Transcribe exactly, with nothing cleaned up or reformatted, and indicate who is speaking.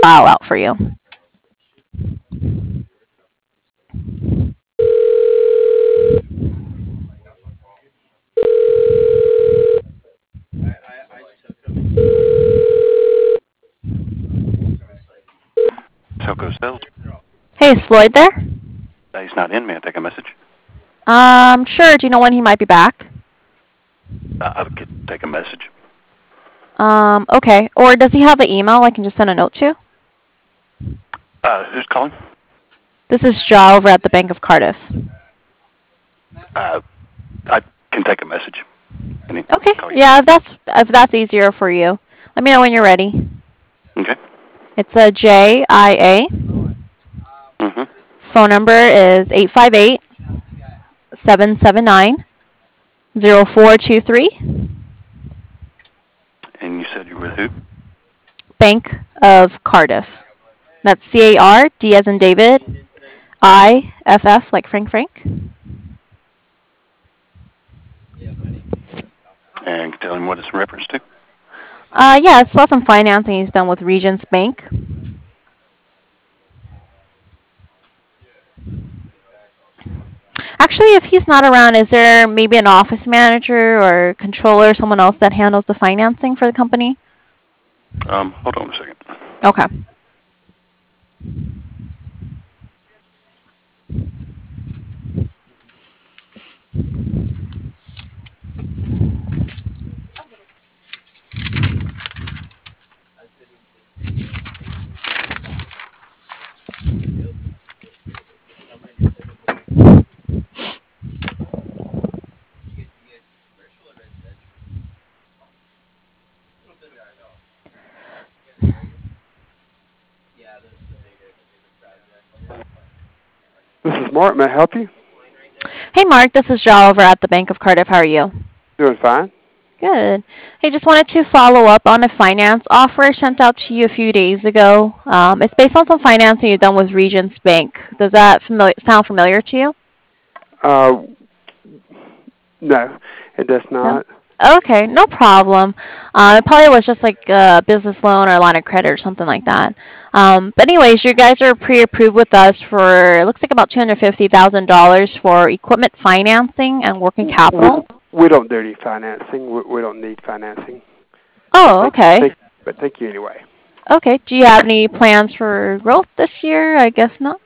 Speaker 1: file out for you.
Speaker 2: Telco Sales.
Speaker 1: Hey, is Floyd there?
Speaker 2: Uh, he's not in. May I take a message?
Speaker 1: Um, sure. Do you know when he might be back?
Speaker 2: Uh, I could take a message.
Speaker 1: Um, okay. Or does he have an email I can just send a note to?
Speaker 2: Uh, who's calling?
Speaker 1: This is Ja over at the Bank of Cardiff.
Speaker 2: Uh, I can take a message. Can he
Speaker 1: Okay.
Speaker 2: call you?
Speaker 1: Yeah, if that's if that's easier for you. Let me know when you're ready.
Speaker 2: Okay.
Speaker 1: It's a J I A.
Speaker 2: Mm-hmm.
Speaker 1: Phone number is eight five eight, seven seven nine, zero four two three.
Speaker 2: And you said you were who?
Speaker 1: Bank of Cardiff. That's C A R D as in David, I F F like Frank Frank.
Speaker 2: And tell him what it's in reference to.
Speaker 1: Uh, yeah, it's about some financing he's done with Regions Bank. Actually, if he's not around, is there maybe an office manager or controller, someone else that handles the financing for the company?
Speaker 2: Um, hold on a second.
Speaker 1: Okay.
Speaker 3: This is Mark. May I help you?
Speaker 1: Hey, Mark, this is Ja over at the Bank of Cardiff. How are you?
Speaker 3: Doing fine.
Speaker 1: Good. Hey, just wanted to follow up on a finance offer I sent out to you a few days ago. Um, it's based on some financing you've done with Regions Bank. Does that familiar, sound familiar to you?
Speaker 3: Uh, no, it does
Speaker 1: No?
Speaker 3: not.
Speaker 1: Okay, no problem. Uh, it probably was just like a business loan or a line of credit or something like that. Um, but anyways, you guys are pre-approved with us for it looks like about two hundred fifty thousand dollars for equipment financing and working
Speaker 3: We,
Speaker 1: capital.
Speaker 3: we don't do any financing. We, we don't need financing. But
Speaker 1: Oh,
Speaker 3: thank,
Speaker 1: okay.
Speaker 3: thank, but thank you anyway.
Speaker 1: Okay. Do you have any plans for growth this year? I guess not.